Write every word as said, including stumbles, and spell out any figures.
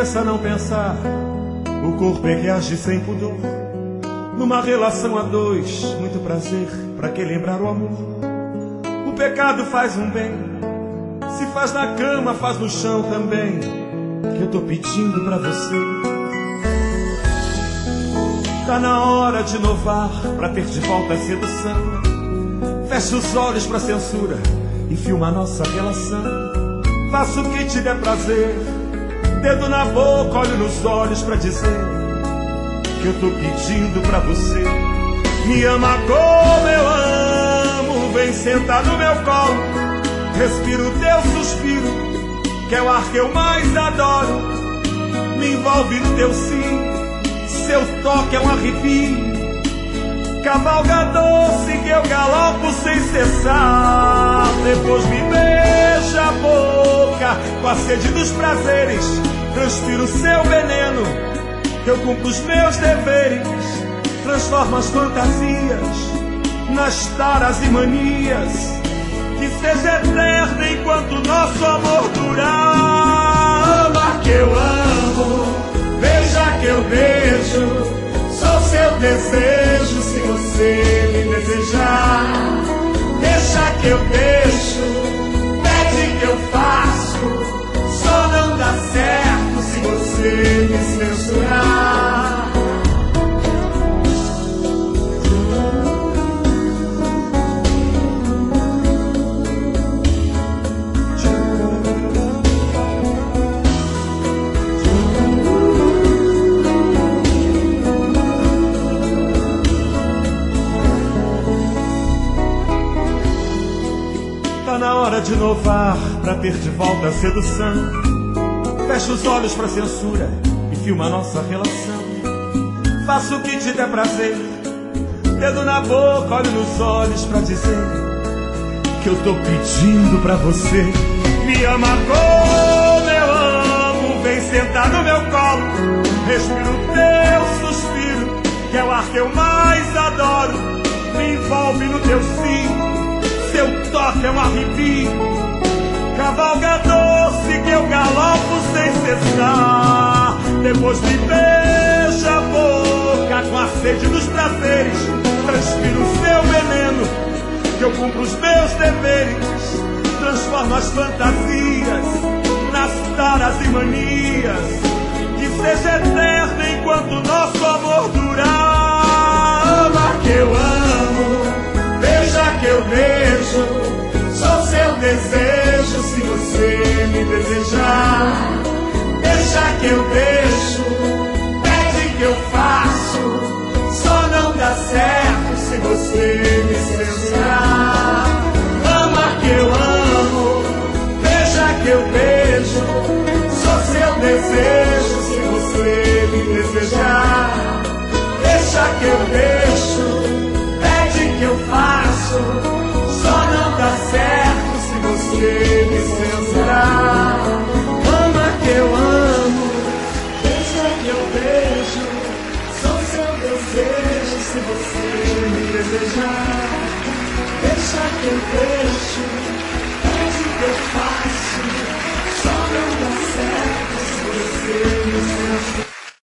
cabeça não pensar, o corpo é que age sem pudor. Numa relação a dois, muito prazer, pra que lembrar o amor? O pecado faz um bem, se faz na cama, faz no chão também, que eu tô pedindo pra você. Tá na hora de inovar, pra ter de volta a sedução. Fecha os olhos pra censura e filma a nossa relação. Faça o que te der prazer, dedo na boca, olho nos olhos pra dizer que eu tô pedindo pra você. Me ama como eu amo, vem sentar no meu colo. Respiro o teu suspiro, que é o ar que eu mais adoro. Me envolve no teu sim, seu toque é um arrepio. Cavalga doce que eu galopo sem cessar. Depois me beija a boca com a sede dos prazeres. Transpiro seu veneno, eu cumpro os meus deveres. Transformo as fantasias nas taras e manias. Que seja eterna enquanto nosso amor durar. Ama que eu amo, beija que eu beijo. Sou seu desejo se você me desejar. Deixa que eu deixo, pede que eu faço. Só não dá certo se você me censurar. Tá na hora de inovar, pra ter de volta a sedução. Fecha os olhos pra censura e filma a nossa relação. Faça o que te der prazer, dedo na boca, olho nos olhos pra dizer que eu tô pedindo pra você. Me ama como eu amo, vem sentar no meu colo. Respiro o teu suspiro, que é o ar que eu mais adoro. Me envolve no teu sim, seu toque é um arrepio. Cavalga doce que eu galopo sem cessar. Depois me beija a boca com a sede dos prazeres. Transpiro o seu veneno, que eu cumpro os meus deveres. Transformo as fantasias nas taras e manias. Que seja eterna enquanto nosso amor durar. Ama que eu amo, beija que eu beijo. Sou seu desejo se você me desejar. Deixa que eu deixo, pede que eu faço. Só não dá certo se você me censurar. Ama que eu amo, beija que eu beijo. Sou seu desejo se você me desejar. Deixa que eu deixo, pede que eu faço. Só não dá certo se você me censurar. Ama que eu amo, beija que eu beijo. Sou seu desejo se você me desejar. Deixa que eu deixo,